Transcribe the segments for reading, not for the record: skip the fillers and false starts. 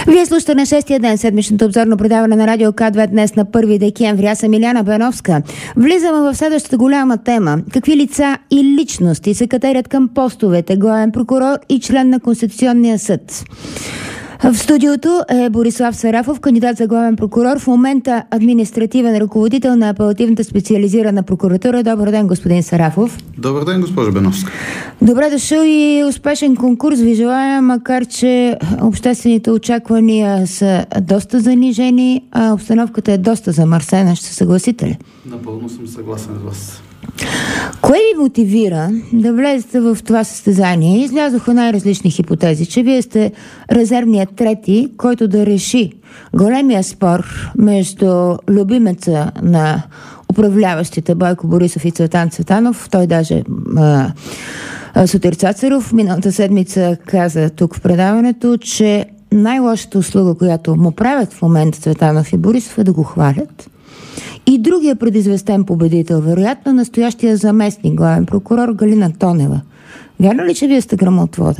Вие слушате на 6-я ден седмичното обзорно предаване на Радио К2 днес на 1 декември. Аз съм Иляна Беновска. Влизаме в следващата голяма тема. Какви лица и личности се катерят към постовете главен прокурор и член на Конституционния съд? В студиото е Борислав Сарафов, кандидат за главен прокурор, в момента административен ръководител на апелативната специализирана прокуратура. Добър ден, господин Сарафов. Добър ден, госпожо Беновска. Добре дошъл и успешен конкурс ви желая, макар че обществените очаквания са доста занижени, а обстановката е доста замърсена. Ще се съгласите ли? Напълно съм съгласен с вас. Кое ви мотивира да влезете в това състезание? Излязоха най-различни хипотези, че вие сте резервният трети, който да реши големия спор между любимеца на управляващите Бойко Борисов и Цветан Цветанов. Той даже Сотир Цацаров миналата седмица каза тук в предаването, че най-лошата услуга, която му правят в момента Цветанов и Борисов, е да го хвалят. И другия предизвестен победител, вероятно настоящия заместник главен прокурор Галина Тонева. Вярно ли, че вие сте гръмотвода?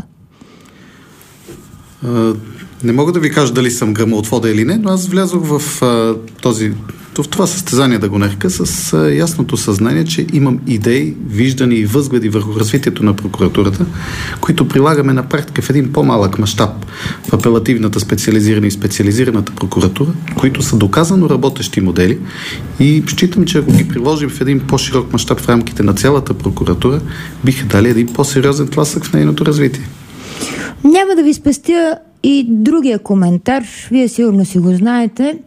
Не мога да ви кажа дали съм гръмотвода или не, но аз влязох в това състезание, да го нарека, с ясното съзнание, че имам идеи, виждания и възгледи върху развитието на прокуратурата, които прилагаме на практика в един по-малък мащаб в апелативната специализирана и специализираната прокуратура, които са доказано работещи модели, и считам, че ако ги приложим в един по-широк мащаб в рамките на цялата прокуратура, биха дали един по-сериозен тласък в нейното развитие. Няма да ви спестя и другия коментар, вие сигурно си го знаете,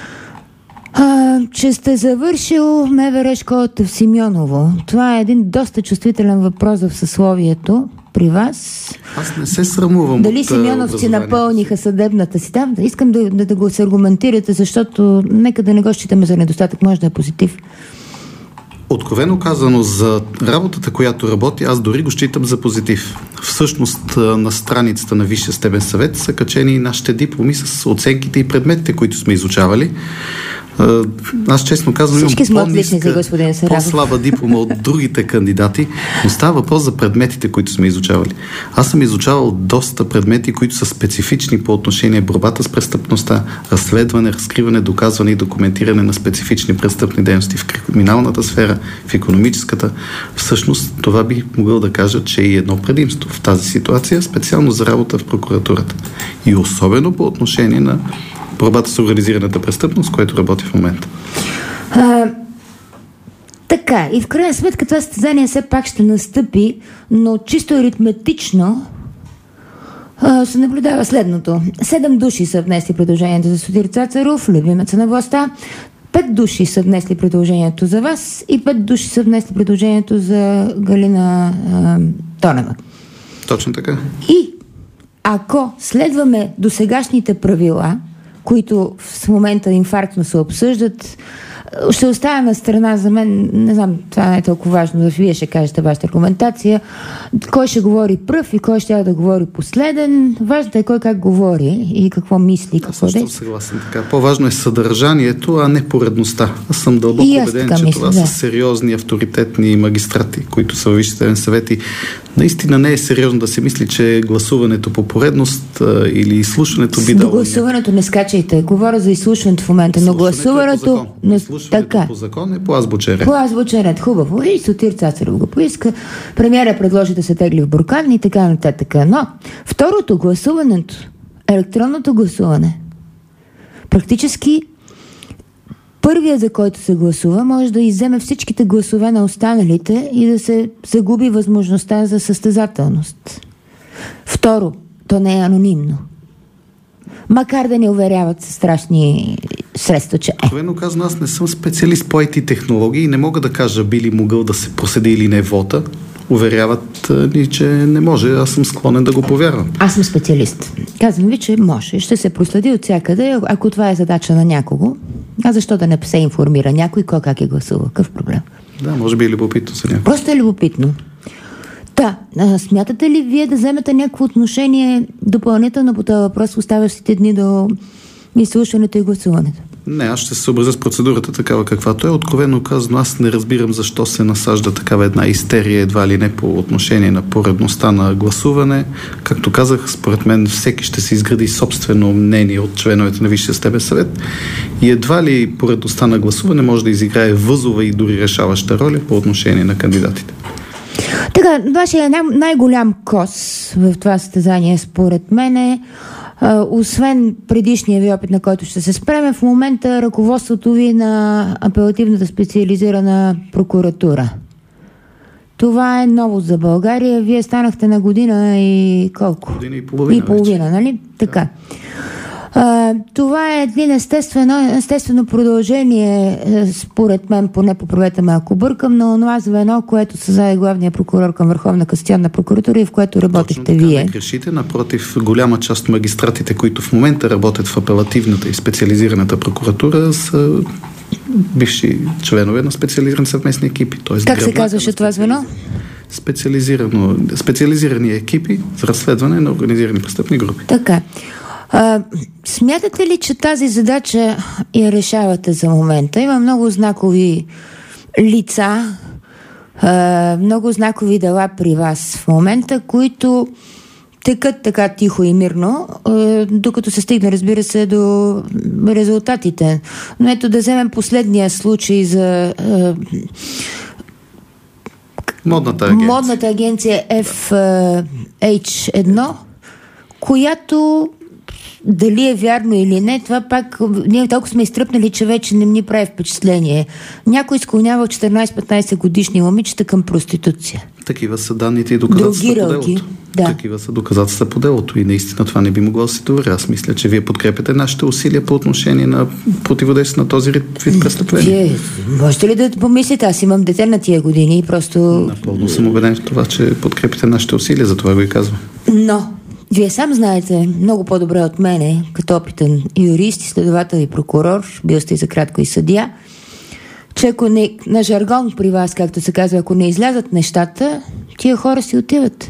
че сте завършил МВР школата в Симеоново. Това е един доста чувствителен въпрос в съсловието при вас. Аз не се срамувам. Дали симеоновци напълниха съдебната си? Да, искам да го се аргументирате, защото нека да не го считаме за недостатък, може да е позитив. Откровено казано, за работата, която работи, аз дори го считам за позитив. Всъщност на страницата на Висшия съдебен съвет са качени нашите дипломи с оценките и предметите, които сме изучавали. Аз честно казвам, имам по-слаба диплома от другите кандидати, но става въпрос за предметите, които сме изучавали. Аз съм изучавал доста предмети, които са специфични по отношение борбата с престъпността, разследване, разкриване, доказване и документиране на специфични престъпни дейности в криминалната сфера, в икономическата. Всъщност това бих могъл да кажа, че е едно предимство в тази ситуация, специално за работа в прокуратурата. И особено по отношение на борбата с организираната престъпност, което работи в момента. Така, и в крайна сметка това състезание все пак ще настъпи, но чисто аритметично се наблюдава следното. 7 души са внесли предложението за Сотир Цацаров, любимеца на властта, 5 души са внесли предложението за вас и 5 души са внесли предложението за Галина Тонева. Точно така. И ако следваме досегашните правила, които в момента инфарктно се обсъждат, ще оставя на страна, за мен, не знам, това не е толкова важно, вие ще кажете вашата аргументация, кой ще говори пръв и кой ще да говори последен. Важното е кой как говори и какво мисли. Аз също съгласен така. По-важно е съдържанието, а не поредността. Аз съм дълбоко убеден, че това са сериозни, авторитетни магистрати, които са във Висшия съдебен съвет, и наистина не е сериозно да се мисли, че гласуването по поредност или изслушването би дало. Гласуването не скачайте. Говоря за изслушването в момента, но гласуването... Изслушването по закон е по азбучен ред. По азбучен ред. Хубаво. И Сотир Цацаров го поиска. Премиера предложи да се тегли в буркан и така нататък. Но второто, гласуването, електронното гласуване, практически първият, за който се гласува, може да изземе всичките гласове на останалите и да се загуби възможността за състезателност. Второ, то не е анонимно. Макар да ни уверяват със страшни средства, че Откровено казано, аз не съм специалист по IT технологии и не мога да кажа би ли могъл да се проследи или не вота. Уверяват ни, че не може. Аз съм склонен да го повярвам. Аз съм специалист. Казвам ви, че може. Ще се проследи от всякъде, ако това е задача на някого. А защо да не се информира някой кой как е гласува? Какъв проблем? Да, може би е любопитно за някой. Просто е любопитно. Смятате ли вие да вземете някакво отношение допълнително по този въпрос в оставащите дни до изслушването и гласуването? Не, аз ще се съобразя с процедурата такава каквато е. Откровено казано, аз не разбирам защо се насажда такава една истерия, едва ли не по отношение на поредността на гласуване. Както казах, според мен всеки ще се изгради собствено мнение от членовете на Висшия съдебен съвет и едва ли поредността на гласуване може да изиграе възова и дори решаваща роля по отношение на кандидатите. Така, вашия най-голям кос в това състезание, според мен е, освен предишния ви опит, на който ще се спреме, в момента ръководството ви на апелативната специализирана прокуратура. Това е новост за България. Вие станахте на година и колко? Година и половина. И половина, нали? Така. Това е един естествено продължение, според мен, поне поправете ме ако бъркам, на онова звено, което създаде главния прокурор към Върховна касационна прокуратура и в което работихте вие. Не грешите, напротив, голяма част от магистратите, които в момента работят в апелативната и специализираната прокуратура, са бивши членове на специализирани съвместни екипи. Тоест, как се казваше това звено? Специализирани екипи за разследване на организирани престъпни групи. Така. Смятате ли, че тази задача я решавате за момента? Има много знакови лица, много знакови дела при вас в момента, които текат така тихо и мирно, докато се стигне, разбира се, до резултатите. Но ето да вземем последния случай за модната агенция FH1, която дали е вярно или не, това пак ние толкова сме изтръпнали, че вече не ни прави впечатление. Някой склонява 14-15 годишни момичета към проституция. Такива са данните и доказателства по делото. Да. Такива са доказателства по делото и наистина това не би могло да се довери. Аз мисля, че вие подкрепяте нашите усилия по отношение на противодействие на този вид престъпления. Вие можете ли да помислите? Аз имам дете на тия години и просто... Напълно съм убеден в това, че подкрепите нашите усилия, за това го и казвам. Но вие сам знаете много по-добре от мене, като опитен юрист, следовател и прокурор, бил сте и за кратко и съдия, че ако не, на жаргон при вас, както се казва, ако не излязат нещата, тия хора си отиват.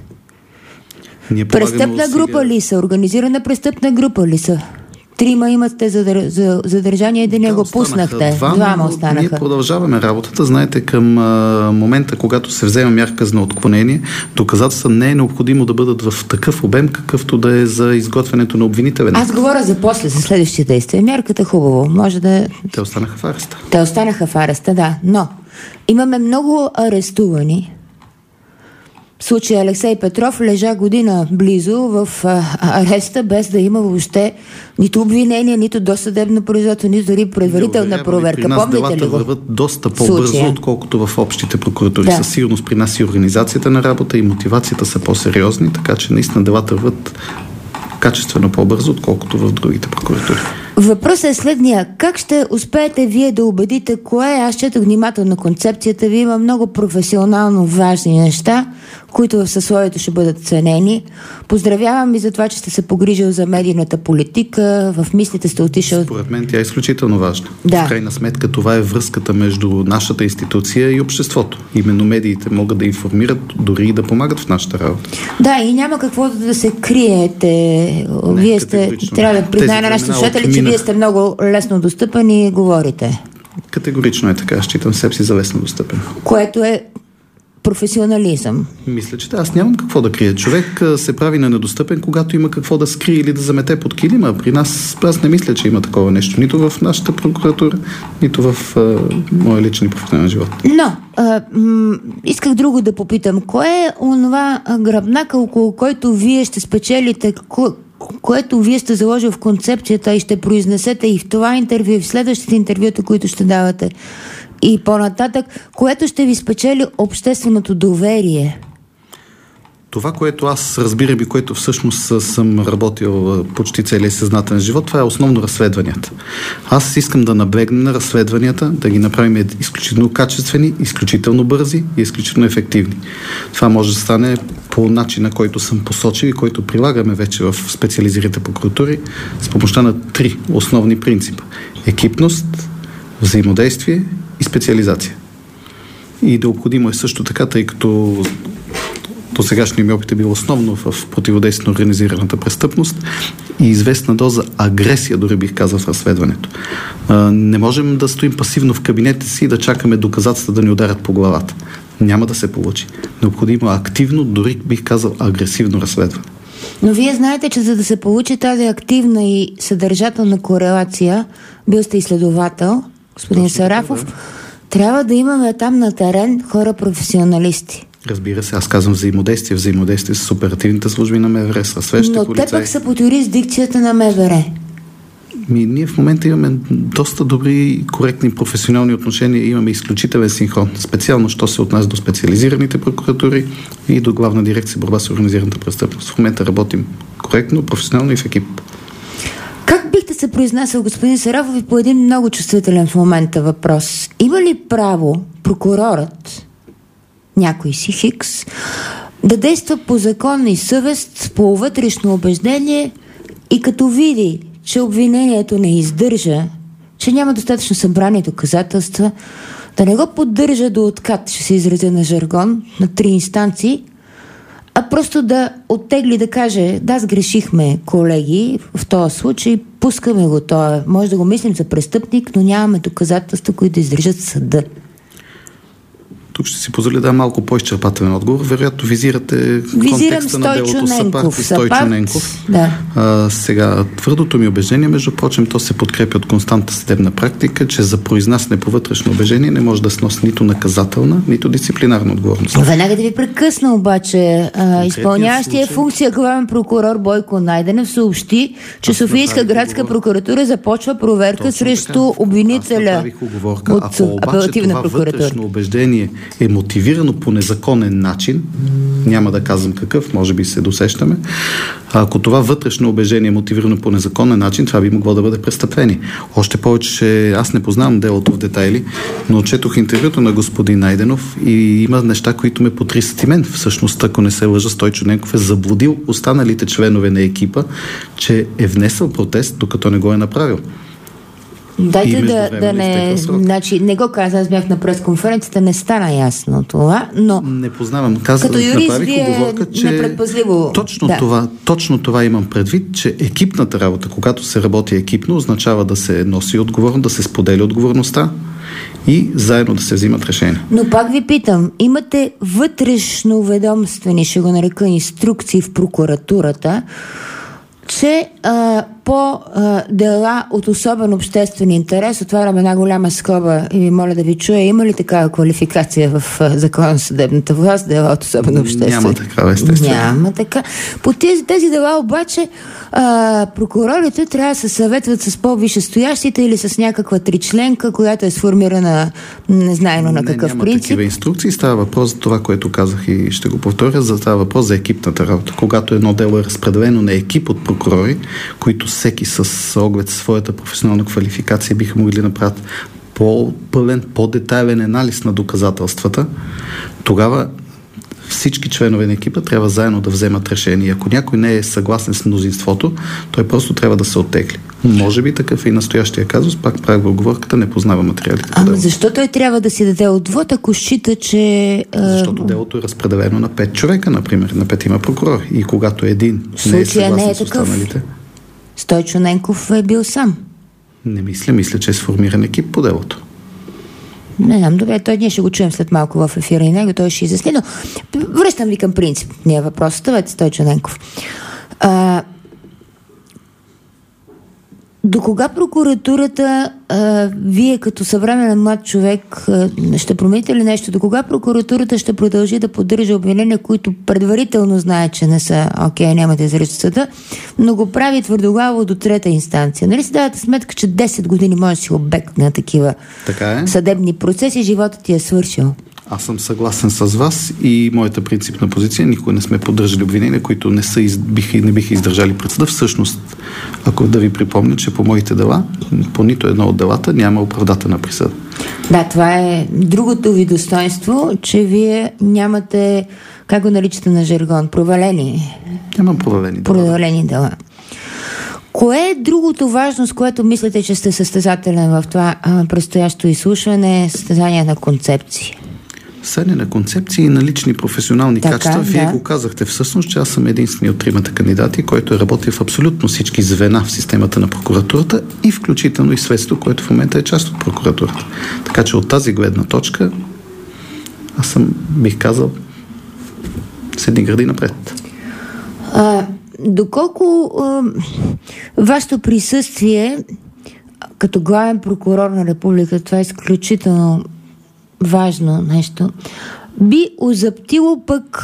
Престъпна група ли са? Организирана престъпна група ли са? 3 имате задържание, един го пуснахте. 2 останаха. Ние продължаваме работата. Знаете, към момента, когато се взема мярка за отклонение, доказателства не е необходимо да бъдат в такъв обем, какъвто да е за изготвянето на обвинителен. Аз говоря за после, за следващите действия. Мярката хубаво. Може да... Те останаха в ареста. Те останаха в ареста, да. Но имаме много арестувани. В случая Алексей Петров лежа година близо в ареста, без да има въобще нито обвинение, нито досъдебно производство, нито дори предварителна проверка. При нас помните ли делата го? върват доста по-бързо, отколкото в общите прокуратури. Да. Със сигурност при нас и организацията на работа и мотивацията са по-сериозни, така че наистина делата върват качествено по-бързо, отколкото в другите прокуратури. Въпросът е следния. Как ще успеете вие да убедите кое? Аз четох внимателно концепцията ви. Има много професионално важни неща, които в съсловието ще бъдат ценени. Поздравявам ви за това, че сте се погрижил за медийната политика. В мислите сте отишъл... Според мен тя е изключително важна. Да. В крайна сметка това е връзката между нашата институция и обществото. Именно медиите могат да информират, дори и да помагат в нашата работа. Да, и няма какво да се криете. Вие сте... Трябва да призная на нашите слушатели, че вие сте много лесно достъпен и говорите. Категорично е така. Считам себе си за лесно достъпен. Което е професионализъм. Мисля, че аз нямам какво да крия. Човек се прави на недостъпен, когато има какво да скрие или да замете под килима. При нас, аз не мисля, че има такова нещо. Нито в нашата прокуратура, нито в моя личен професионален живот. Но, исках друго да попитам. Кое е онова гръбнак, около който вие ще спечелите, което вие сте заложил в концепцията и ще произнесете и в това интервю, и в следващите интервюта, които ще давате и по-нататък, което ще ви спечели общественото доверие? Това, което аз разбирам и което всъщност съм работил почти целия съзнателен живот, това е основно разследванията. Аз искам да наблегнем на разследванията, да ги направим изключително качествени, изключително бързи и изключително ефективни. Това може да стане по начина, който съм посочил и който прилагаме вече в специализираните прокуратури с помощта на 3 основни принципа. Екипност, взаимодействие и специализация. И необходимо е също така, тъй като До сегашния ми опит е бил основно в противодействие на организираната престъпност и известна доза агресия, дори бих казал, в разследването. Не можем да стоим пасивно в кабинета си и да чакаме доказателства да ни ударят по главата. Няма да се получи. Необходимо активно, дори бих казал агресивно разследване. Но вие знаете, че за да се получи тази активна и съдържателна корелация, бил сте изследовател, господин Сарафов, трябва да имаме там на терен хора професионалисти. Разбира се, аз казвам взаимодействие с оперативните служби на МВР, с разследващите полицаи. Но те пък са по юрисдикцията на МВР. Ние в момента имаме доста добри, коректни професионални отношения, имаме изключителен синхрон, специално, що се отнася до специализираните прокуратури и до Главна дирекция борба с организираната престъпност. В момента работим коректно, професионално и в екип. Как бихте се произнасял, господин Сарафов, и по един много чувствителен в момента въпрос? Има ли право прокурорът, някой си Хикс, да действа по закон и съвест, по вътрешно убеждение и като види, че обвинението не издържа, че няма достатъчно събрани доказателства, да не го поддържа до откат, ще се изразя на жаргон, на 3 инстанции, а просто да оттегли, да каже: да, сгрешихме, колеги, в този случай пускаме го, може да го мислим за престъпник, но нямаме доказателства, които да издържат съда. Тук ще си позволя да малко по-изчерпателен отговор. Вероятно визирате контекста на делото Сапард и Стойчо Ненков. Да. Сега, твърдото ми убеждение, между прочим, то се подкрепи от константна съдебна практика, че за произнасяне по вътрешно убеждение не може да се носи нито наказателна, нито дисциплинарна отговорност. Веднага да ви прекъсна обаче. Изпълняващия функция главен прокурор Бойко Найденов съобщи, че Софийска градска прокуратура започва проверка срещу обвинителя от апелативна прокуратура. Вътрешно убеждение е мотивирано по незаконен начин, няма да казвам какъв, може би се досещаме. Ако това вътрешно убеждение е мотивирано по незаконен начин, това би могло да бъде престъпление. Още повече, че аз не познавам делото в детайли, но четох интервюто на господин Найденов и има неща, които ме потрисат и мен. Всъщност, ако не се лъжа, Стойчо Ненков е заблудил останалите членове на екипа, че е внесъл протест, докато не го е направил. Дайте да не... Значи, не го каза, аз бях на пресконференцията, не стана ясно това, но... Не познавам. Като юрист вие непредпазливо... Точно това имам предвид, че екипната работа, когато се работи екипно, означава да се носи отговорност, да се споделя отговорността и заедно да се взимат решения. Но пак ви питам, имате вътрешноведомствени, ще го нарека, инструкции в прокуратурата, че по дела от особен обществен интерес, отварям една голяма скоба и ви моля да ви чуя, има ли такава квалификация в Закона на съдебната власт, дела от особен обществен? Няма такава, естествено. Няма така. По тези дела обаче прокурорите трябва да се съветват с по-висшестоящите или с някаква тричленка, която е сформирана незнайно на какъв принцип. Няма такива инструкции, става въпрос за това, което казах и ще го повторя, става въпрос за екипната работа. Когато едно дело е разпределено на екип от прокурори, които всеки с оглед своята професионална квалификация биха могли да направят по-пълен, по-детайлен анализ на доказателствата, тогава всички членове на екипа трябва заедно да вземат решение. Ако някой не е съгласен с мнозинството, той просто трябва да се оттегли. Може би такъв е и настоящия казус, пак правя оговорката, не познава материалите. Ама защо той трябва да си даде отвод, ако счита, че... Защото делото е разпределено на 5 човека, например, на 5 прокурори. И когато един не е съгласен с останалите... Стойчо Ненков е бил сам. Не мисля, че е сформиран екип по делото. Не знам, добре, ние ще го чуем след малко в ефира и него, той ще изясни, но връщам ви към принципния въпрос. Ставайте, Стойчо Ненков. До кога прокуратурата, вие като съвременен млад човек, ще промените ли нещо? До кога прокуратурата ще продължи да поддържа обвинения, които предварително знае, че не са няма да изречат съда, но го прави твърдоглаво до 3-та инстанция? Нали си давате сметка, че 10 години може да си обект на такива съдебни процеси, животът ти е свършил? Аз съм съгласен с вас и моята принципна позиция. Никога не сме поддържали обвинения, които не биха издържали пред съда. Всъщност, ако да ви припомня, че по моите дела, по нито едно от делата няма оправдателна присъда. Да, това е другото ви достоинство, че вие нямате, как го наричате на жаргон, провалени. Нямам провалени дела. Провалени дела. Кое е другото важно, с което мислите, че сте състезателен в това предстоящо изслушване, състезание на концепции? Съдне на концепции и на лични професионални качества. Вие го казахте всъщност, че аз съм единствени от тримата кандидати, който е работил в абсолютно всички звена в системата на прокуратурата и включително и следствието, което в момента е част от прокуратурата. Така че от тази гледна точка аз съм, бих казал, с едни гради напред. Доколко вашето присъствие като главен прокурор на република, това е изключително важно нещо, би озаптило пък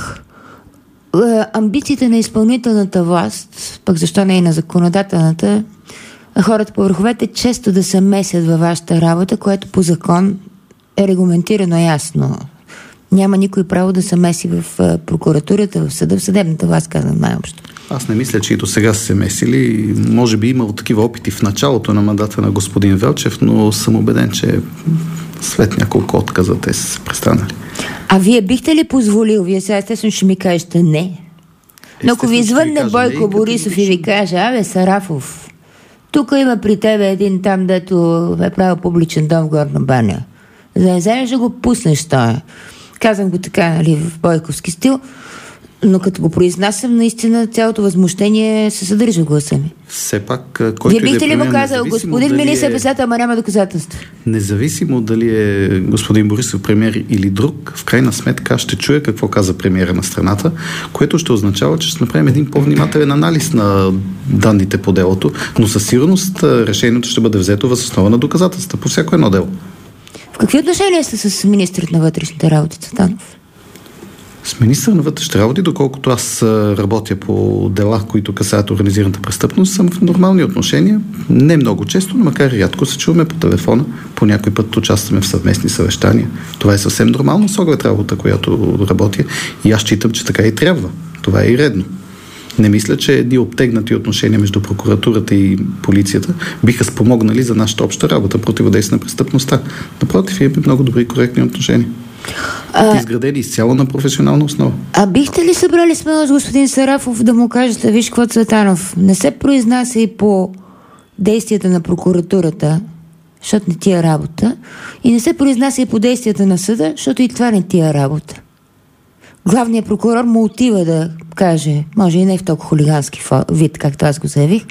амбициите на изпълнителната власт, пък защо не и на законодателната, хората по върховете често да се месят във вашата работа, което по закон е регламентирано ясно. Няма никой право да се меси в прокуратурата, в съда, в съдебната власт, казвам най-общо. Аз не мисля, че и до сега са се месили. Може би имало такива опити в началото на мандата на господин Велчев, но съм убеден, че след няколко отказа те са се престанали. А вие бихте ли позволил? Вие сега естествено ще ми кажете не. Но ако ви извънне Бойко Борисов и ви каже, Сарафов, тук има при тебе един там, дето е правил публичен дом в Горна баня. За да не вземеш да го пуснеш той. Казвам го така, нали, в бойковски стил, но като го произнасям, наистина цялото възмущение се съдържа в гласа ми. Все пак, който вие бихте ли му казал, господин министър-председател, ама няма доказателства? Независимо дали е господин Борисов премиер или друг, в крайна сметка ще чуя какво каза премиера на страната, което ще означава, че ще направим един по-внимателен анализ на данните по делото, но със сигурност решението ще бъде взето въз основа на доказателства по всяко едно дело. В какви отношения сте с министърът на вътрешните работи Цветанов? С министър на вътрешните работи, доколкото аз работя по дела, които касаят организираната престъпност, съм в нормални отношения. Не много често, но макар и рядко се чуваме по телефона. По някой път участваме в съвместни съвещания. Това е съвсем нормално с оглед работа, която работя. И аз считам, че така и трябва. Това е и редно. Не мисля, че едни обтегнати отношения между прокуратурата и полицията биха спомогнали за нашата обща работа, противодействие на престъпността. Напротив, имаме много добри и коректни отношения. Изградени изцяло на професионална основа. А бихте ли събрали смелост господин Сарафов да му кажете, виж какво Цветанов, не се произнася и по действията на прокуратурата, защото не ти е работа, и не се произнася и по действията на съда, защото и това не ти е работа. Главният прокурор му отива да каже, може и не в толкова хулигански вид, както аз го заявих.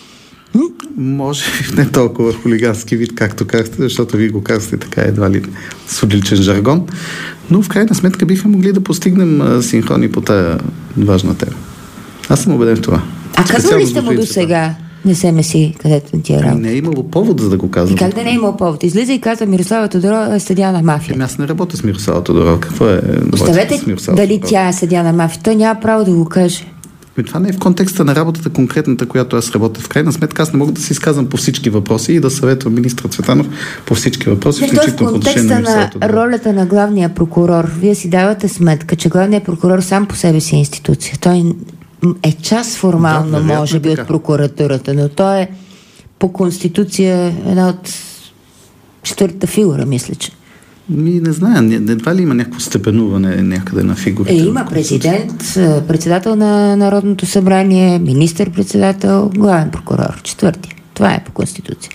Може и не толкова хулигански вид, както казахте, защото вие го казахте така едва ли с отличен жаргон, но в крайна сметка биха могли да постигнем синхрони по тая важна тема. Аз съм убеден в това. А казвали ли сте му до сега? Не се меси, където ти е работа. Не е имало повод за да го казвам. И как да не е имало повод? Излиза и казва, Мирослава Тодорова е съдия на мафия. Аз не работя с Мирослава Тодорова. Какво е? Оставете дали тя е съдия на мафия. Той няма право да го каже. Това не е в контекста на работата конкретната, която аз работя. В крайна сметка аз не мога да се изказвам по всички въпроси и да съветвам министър Цветанов по всички въпроси. В контекста на ролята на главния прокурор, вие си давате сметка, че главният прокурор сам по себе си е институция. Той е част формално, може би, от прокуратурата, но той е по конституция една от четвъртата фигура, мисля, че. Не знам, едва ли има някакво степенуване някъде на фигурите? Има президент, председател на Народното събрание, министър-председател, главен прокурор, четвърти. Това е по конституция.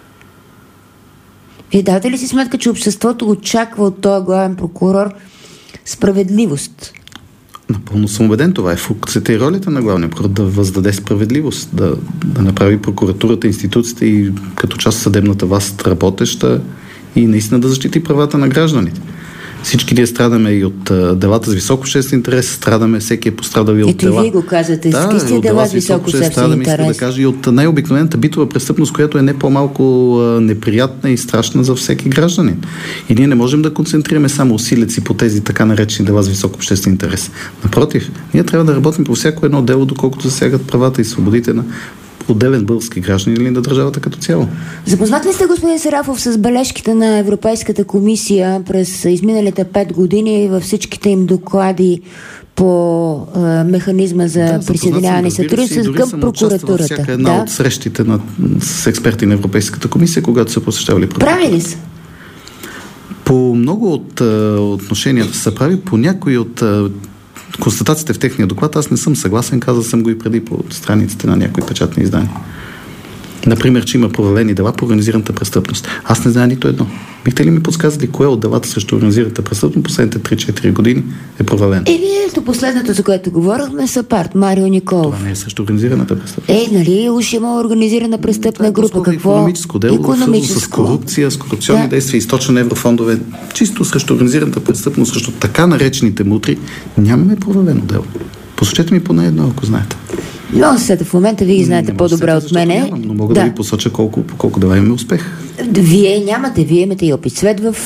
Вие давате ли си сметка, че обществото очаква от този главен прокурор справедливост? Напълно съм убеден, това е функцията и ролята на главния прокурор, да въздаде справедливост, да направи прокуратурата, институцията и като част от съдебната власт работеща и наистина да защити правата на гражданите. Всички ние страдаме и от делата с висок обществен интерес, страдаме, всеки е пострадал и от дела. Ето вие го казвате, с дела с висок обществен интерес. Да кажа, и от най-обикновената битова престъпност, която е не по-малко неприятна и страшна за всеки гражданин. И ние не можем да концентрираме само усилията си по тези така наречени дела с висок обществен интерес. Напротив, ние трябва да работим по всяко едно дело, доколкото засягат правата и свободите на отделен български гражданин или на държавата като цяло. Запознат ли сте, господин Сарафов, с бележките на Европейската комисия през изминалите 5 години във всичките им доклади по механизма за присъединяване и сътрудничество към прокуратурата? Всяка една от срещите с експерти на Европейската комисия, когато са посещавали прокуратурата. Прави ли са? По много от отношенията са прави, по някои от констатациите в техния доклад аз не съм съгласен, казал съм го и преди по страниците на някои печатни издания. Например, че има провалени дела по организираната престъпност. Аз не знам нито едно. Бихте ли ми подсказали кое от делата срещу организираната престъпност последните 3-4 години е провалено? Ето последното, за което говорихме, са Парт, Марио Николов. Това не е срещу организираната престъпност. Нали, уж има организирана престъпна група. Какво? Икономическо дело, с корупция, с корупционни действия, източване на еврофондове, чисто срещу организираната престъпност, срещу така наречените мутри, нямаме провалено дело. Посочете ми поне едно, ако знаете. Но в момента вие знаете по-добре от мене. Но мога да ви посоча колко дела имаме успех. Вие нямате, вие имате и опит свет в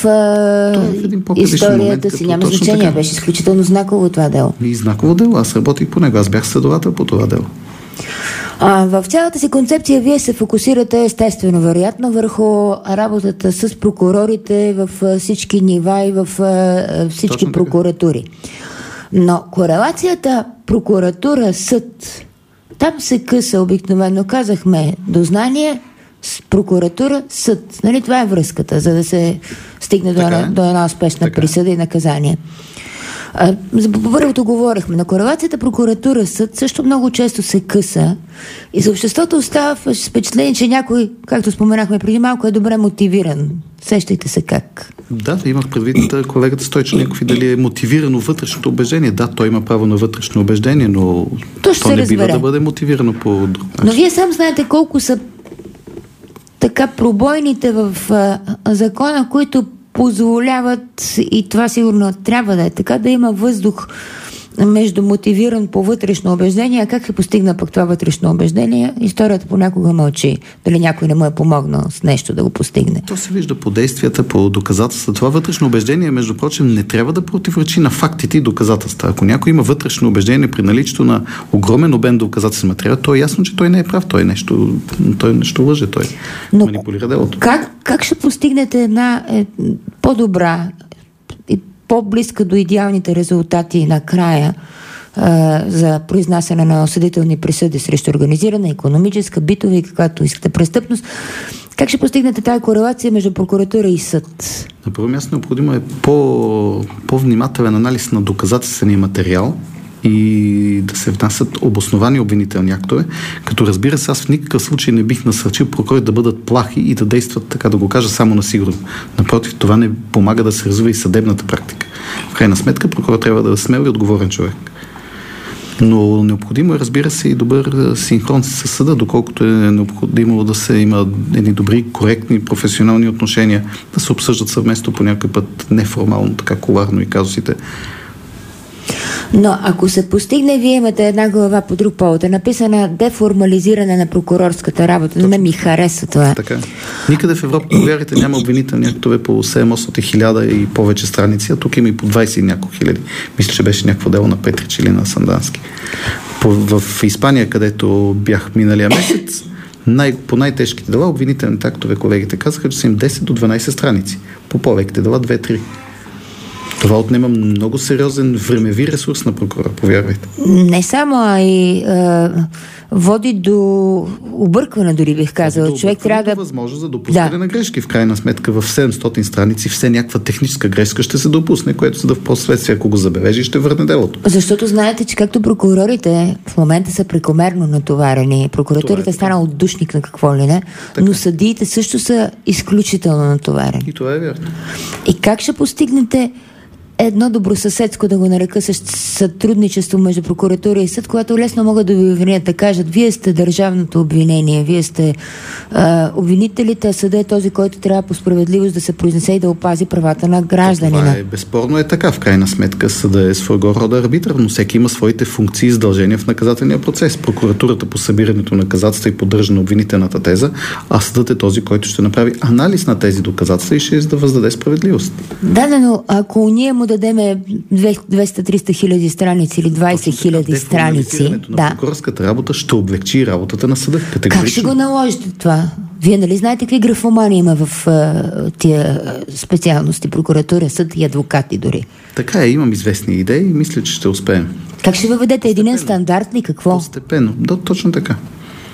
историята си, няма значение. Така. Беше изключително знаково това дело. И знаково дело, аз работих по него, аз бях следовател по това дело. В цялата си концепция вие се фокусирате естествено, вероятно, върху работата с прокурорите в всички нива и в всички прокуратури. Но корелацията прокуратура-съд, там се къса обикновено, казахме, дознание, прокуратура-съд. Нали, това е връзката, за да се стигне до една успешна присъда и наказание. За първото говорихме, на корелацията прокуратура-съд също много често се къса и за обществото остава впечатление, че някой, както споменахме преди малко, е добре мотивиран. Сещайте се как. Да, имах предвид колегата Стойчо Неков и дали е мотивирано вътрешното убеждение. Да, той има право на вътрешно убеждение, но то не бива да бъде мотивирано по друг начин. Но вие сам знаете колко са така пробойните в закона, които позволяват, и това сигурно трябва да е така, да има въздух между мотивиран по вътрешно убеждение, а как се постигна пък това вътрешно убеждение, историята понякога мълчи. Дали някой не му е помогнал с нещо да го постигне. То се вижда по действията, по доказателства. Това вътрешно убеждение, между прочим, не трябва да противоречи на фактите и доказателства. Ако някой има вътрешно убеждение при наличието на огромен обем доказателствен материал, то е ясно, че той не е прав. Той нещо лъже, той манипулира делото. Как ще постигнете една по-добра и по-близка до идеалните резултати накрая за произнасяне на осъдителни присъди срещу организирана, икономическа, битова и каквато искате престъпност? Как ще постигнете тази корелация между прокуратура и съд? На първо място необходимо е по-внимателен анализ на доказателствения материал и да се внасят обосновани обвинителни актове, като разбира се, аз в никакъв случай не бих насърчил прокурори да бъдат плахи и да действат, така да го кажа, само на сигурно. Напротив, това не помага да се развива и съдебната практика. В крайна сметка, прокурор трябва да е смел и отговорен човек. Но необходимо е, разбира се, и добър синхрон с съда, доколкото е необходимо да се има едни добри, коректни, професионални отношения, да се обсъждат съвместно по някой път неформално, така коварно и казусите. Но ако се постигне, вие имате една глава по друг повод. Е написана деформализиране на прокурорската работа. Не ми харесва това. Така. Никъде в Европа, повярите, няма обвинителни актове по 700-1000 и повече страници, а тук има и по 20 и няколко хиляди. Мисля, че беше някакво дело на Петрич или на Сандански. В Испания, където бях миналия месец, по най-тежките дела, обвинителните актове, колегите казаха, че са им 10 до 12 страници. По по-леките дела 2-3. Това отнема много сериозен времеви ресурс на прокурора, повярвайте. Не само, а и води до объркване, дори бих казал. Човек трябва да... възможност за допускане на грешки. В крайна сметка в 700 страници все някаква техническа грешка ще се допусне, което съда в последствие, ако го забележи, ще върне делото. Защото знаете, че както прокурорите в момента са прекомерно натоварени, прокуратурата е станала отдушник на какво ли не, така. Но съдиите също са изключително натоварени. И това е вярно. И как ще постигнете едно добросъседско, да го нарека, сътрудничество между прокуратура и съд, когато лесно могат да ви обвинят, да кажат, вие сте държавното обвинение, вие сте обвинителите, а съда е този, който трябва по справедливост да се произнесе и да опази правата на гражданина. Това е безспорно е така. В крайна сметка съда е своего рода арбитър, но всеки има своите функции и задължения в наказателния процес. Прокуратурата по събирането на доказателства и поддържане на обвинителната теза, а съдът е този, който ще направи анализ на тези доказателства и ще да въздаде справедливост. Да, но ако ние му дадеме 200-300 хиляди страници или 20 хиляди страници. На прокурорската работа ще облегчи работата на съда. Как ще го наложите това? Вие нали знаете какви графомани има в тия специалности, прокуратура, съд и адвокати дори? Така е, имам известни идеи и мисля, че ще успеем. Как ще въведете единен стандарт ли? Какво? Постепенно, да, точно така.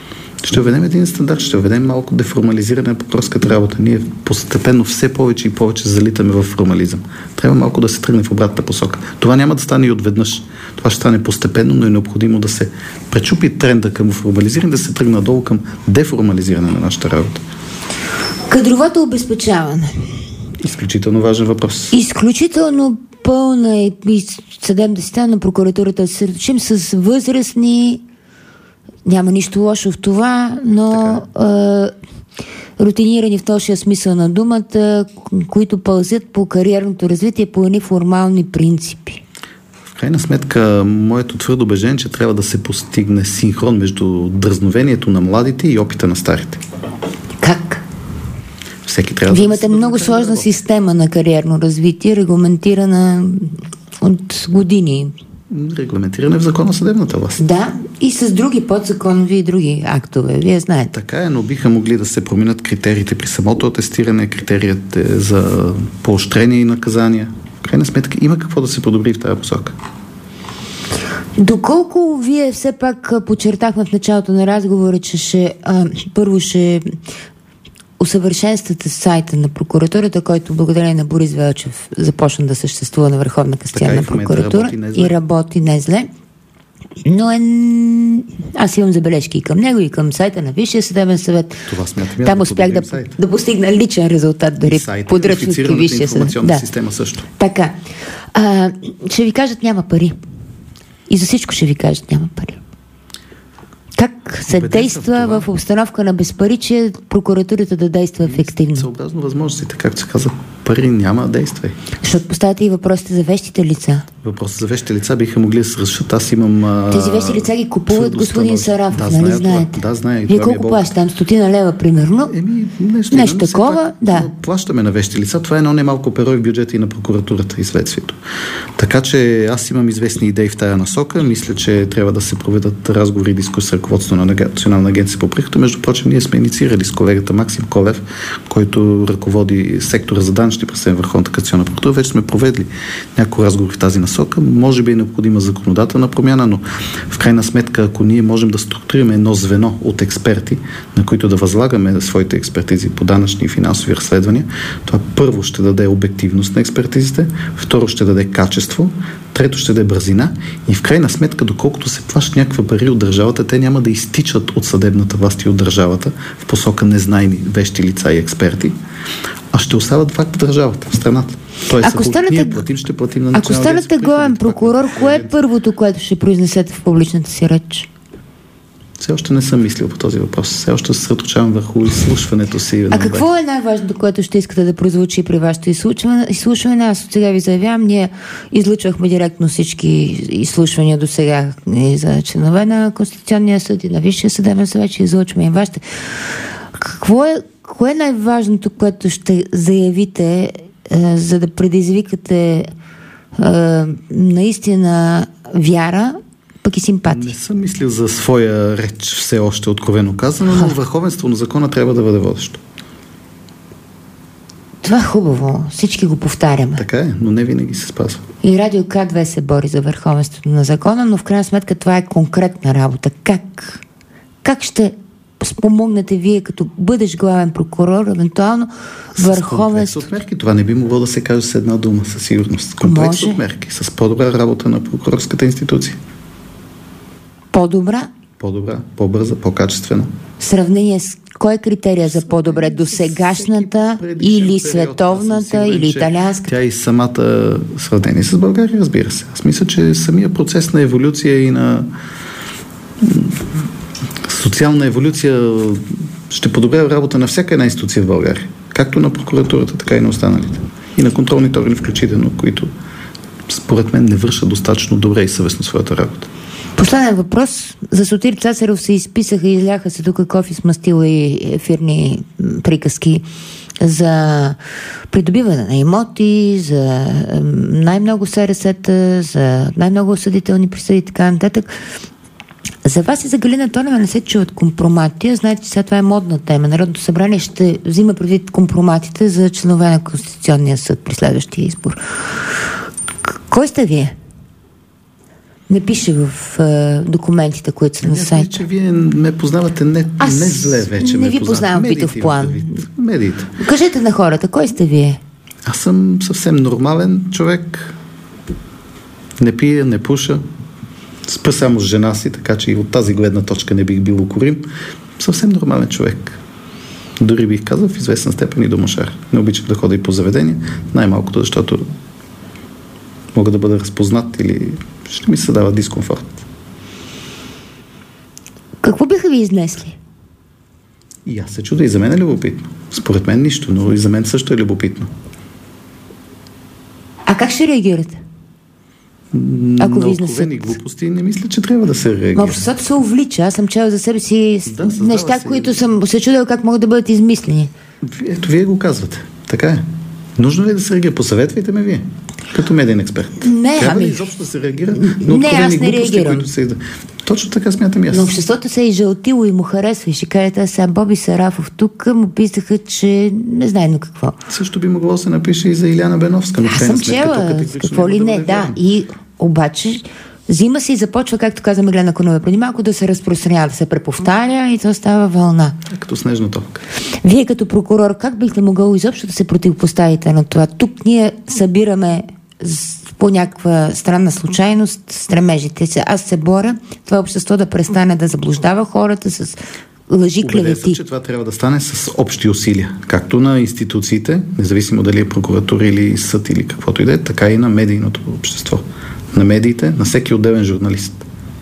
Ще введем един стандарт, ще введем малко деформализиране на прокурорската работа. Ние постепенно все повече и повече залитаме в формализъм. Трябва малко да се тръгне в обратната посока. Това няма да стане и отведнъж. Това ще стане постепенно, но е необходимо да се пречупи тренда към формализиране, да се тръгне надолу към деформализиране на нашата работа. Кадровото обезпечаване. Изключително важен въпрос. Изключително пълна и съдебната система на прокуратурата да се съсредоточим с възрастни. Няма нищо лошо в това, но рутинирани в точния смисъл на думата, които пълзят по кариерното развитие по едни формални принципи. В крайна сметка, моето твърдо убеждение, че трябва да се постигне синхрон между дразновението на младите и опита на старите. Как? Всеки трябва Вие имате много сложна система на кариерно развитие, регламентирана от години. Регламентиране в закона съдебната власт. Да, и с други подзаконови и други актове. Вие знаете. Така е, но биха могли да се променят критериите при самото атестиране, критериите за поощрение и наказания. В крайна сметка има какво да се подобри в тази посока. Доколко вие все пак подчертахме в началото на разговора, че първо ще усъвършенствате сайта на прокуратурата, който благодарение на Борис Велчев започна да съществува на Върховна касационна прокуратура и работи не зле. Но аз имам забележки и към него, и към сайта на Висшия съдебен съвет. Там успях да постигна личен резултат, дори подръчности Висшия съдебен система също. Така. Ще ви кажат, няма пари. И за всичко ще ви кажат, няма пари. Как се действа в обстановка на безпаричие прокуратурата да действа ефективно? Съобразно възможностите, както се казва, пари няма, действай. Защото поставяте и въпросите за вещите лица. Въпросите за вещите лица биха могли да се разрешат. Аз имам... Тези вещи лица ги купуват господин Сарафов, нали знаете? Да, знае. Вие колко плащате? Там 100 лева, примерно? Нещо такова, да. Плащаме на вещи лица. Това е едно немалко перо в бюджета и на прокуратурата и следствието. Така че аз имам известни идеи в тая насока. Мисля, че трябва да се проведат разговори и дискусии с ръководството на Национална агенция по приходите. Между прочим, ние сме инициирали с колегата Максим Колев, който ръководи сектора за данъчни престъпления в Върховната касационна прокуратура. Вече сме проведли някои разговори в тази насока. Може би е необходима законодателна промяна, но в крайна сметка, ако ние можем да структурираме едно звено от експерти, на които да възлагаме своите експертизи по данъчни и финансови разследвания, това първо ще даде обективност на експертизите, второ ще даде качество, трето ще даде бързина и в крайна сметка, доколкото се плащат някаква пари от държавата, те няма да изтичат от съдебната власт и от държавата в посока незнайни вещи лица и експерти, а ще остават факт в държавата, в страната. Тоест, ако станете главен прокурор, кое е първото, което ще произнесете в публичната си реч? Все още не съм мислил по този въпрос. Все още се съсредоточавам върху изслушването си. А какво е най-важното, което ще искате да прозвучи при вашето изслушване? Аз от сега ви заявявам, ние излъчвахме директно всички изслушвания до сега и за членове на Конституционния съд и на Висшия съдебен съвет, че излъчваме и вашите. Кое е най-важното, което ще заявите, за да предизвикате наистина вяра, пък и симпатия? Не съм мислил за своя реч все още откровено казано, но върховенство на закона трябва да бъде водещо. Това е хубаво. Всички го повтаряме. Така е, но не винаги се спазва. И Радио К2 се бори за върховенството на закона, но в крайна сметка това е конкретна работа. Как ще спомогнете вие, като бъдеш главен прокурор, евентуално върховенство? С мерки. Това не би могло да се каже с една дума, със сигурност. Комплекс от мерки, с по-добра работа на прокурорската институция. По-добра? По-добра, по-бърза, по-качествена. В сравнение с кой е критерия за по-добре? Досегашната или световната, или италианската? Тя и самата сравнение с България, разбира се. Аз мисля, че самия процес на еволюция и на социална еволюция ще подобрява работа на всяка една институция в България. Както на прокуратурата, така и на останалите. И на контролните органи включително, които според мен не вършат достатъчно добре и съвестно своята работа. Последен въпрос. За Сотир Цацаров се изписаха и изляха се тук кофи с мастила и ефирни приказки за придобиване на имоти, за най-много СРС-та, за най-много осъдителни присъди и така нататък. За вас и за Галина Тонева не се чуват компромати. Знаете, че сега това е модна тема. Народното събрание ще взима предвид компроматите за членове на Конституционния съд при следващия избор. Кой сте вие? Не пише в документите, които са на сайта. Мисля, че вие ме познавате не зле вече. Не ви познавам в битов план. Медиите. Кажете на хората, кой сте вие? Аз съм съвсем нормален човек. Не пия, не пуша. Спа само с жена си, така че и от тази гледна точка не бих бил укорим. Съвсем нормален човек. Дори бих казал в известна степен и домашар. Не обичам да ходя и по заведения, най-малкото, защото мога да бъда разпознат или ще ми се дава дискомфорт. Какво биха ви изнесли? И аз се чудя, и за мен е любопитно. Според мен нищо, но и за мен също е любопитно. А как ще реагирате? Ако ви изнесат? На откровени глупости не мисля, че трябва да се реагира. Обществото се увлича. Аз съм чела за себе си неща, се... които съм се чудила как могат да бъдат измислени. Ето, вие го казвате. Така е. Нужно ли да се реагира? Посъветвайте ме вие. Като медиен експерт. Не, трябва ли изобщо да се реагира? Не, аз не реагирам. Точно така смятам и аз. Но обществото се е изжълтило и му харесва. И ще кажете, сега Боби Сарафов тук му писаха, че не знае на какво. Също би могло да се напише и за Иляна Беновска. Аз съм чела. Какво ли не, да. И обаче взима се и започва, както каза Меглена Кунова преди малко, да се разпространява, да се преповтаря и то става вълна. Като снежна топка. Вие като прокурор, как бихте могъл изобщо да се противопоставите на това? Тук ние събираме по някаква странна случайност стремежите се. Аз се боря това общество да престане да заблуждава хората с лъжи, клевети. Убеден съм, че това трябва да стане с общи усилия. Както на институциите, независимо дали е прокуратура или съд или каквото и да е, така и на медийното общество. На медиите, на всеки отделен журналист.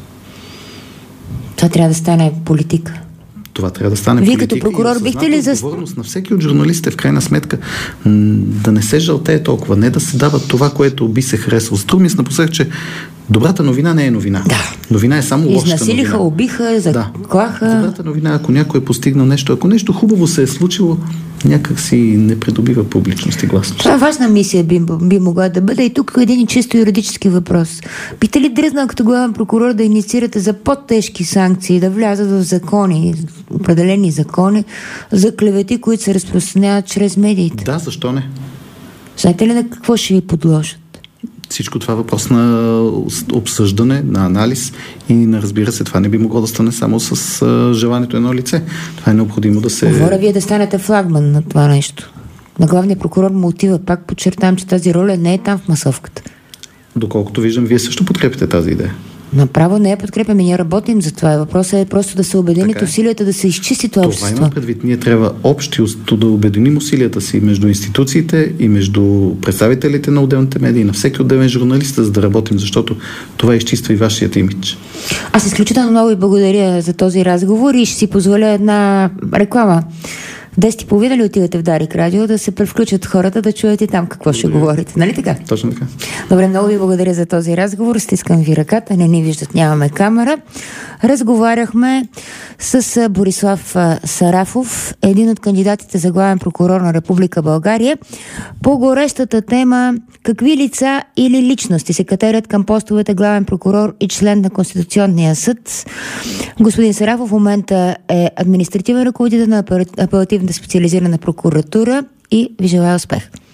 Това трябва да стане политика. Това трябва да стане Вие политика. Вие като прокурор бихте ли за... отговорност на всеки от журналистите, в крайна сметка, да не се жълтее толкова, не да се дава това, което би се харесало. Струва ми се напоследък, че добрата новина не е новина. Да. Новина е само лошата новина. Изнасилиха, убиха, заклаха. Да. Добрата новина, ако някой е постигнал нещо, ако нещо хубаво се е случило, някак си не придобива публичност и гласност. Това е важна мисия би могла да бъде. И тук един чисто юридически въпрос. Бите ли дръзнал като главен прокурор да инициирате за по-тежки санкции, да влязат в закони, определени закони, за клевети, които се разпространяват чрез медиите? Да, защо не? Знаете ли на какво ще ви подложат? Всичко това е въпрос на обсъждане, на анализ и разбира се, това не би могло да стане само с желанието едно лице. Това е необходимо да се... Говоря вие да станете флагман на това нещо. На главния прокурор му отива. Пак подчертавам, че тази роля не е там в масовката. Доколкото виждам, вие също подкрепите тази идея. Направо не я подкрепяме, ние работим за това. Въпросът е просто да се обединят усилията, да се изчисти това общество. Това има предвид. Ние трябва общо да обединим усилията си между институциите и между представителите на отделните медии, на всеки отделен журналист, за да работим, защото това изчиства и вашият имидж. Аз изключително много ви благодаря за този разговор и ще си позволя една реклама. 10:30 ли отивате в Дарик Радио, да се превключат хората, да чуят и там какво ще говорите. Нали така? Точно така. Добре, много ви благодаря за този разговор. Стискам ви ръката, не ни виждат, нямаме камера. Разговаряхме с Борислав Сарафов, един от кандидатите за главен прокурор на Република България, по горещата тема какви лица или личности се катерят към постовете главен прокурор и член на Конституционния съд. Господин Сарафов в момента е административен ръководител на апелативната специализирана прокуратура и ви желая успех.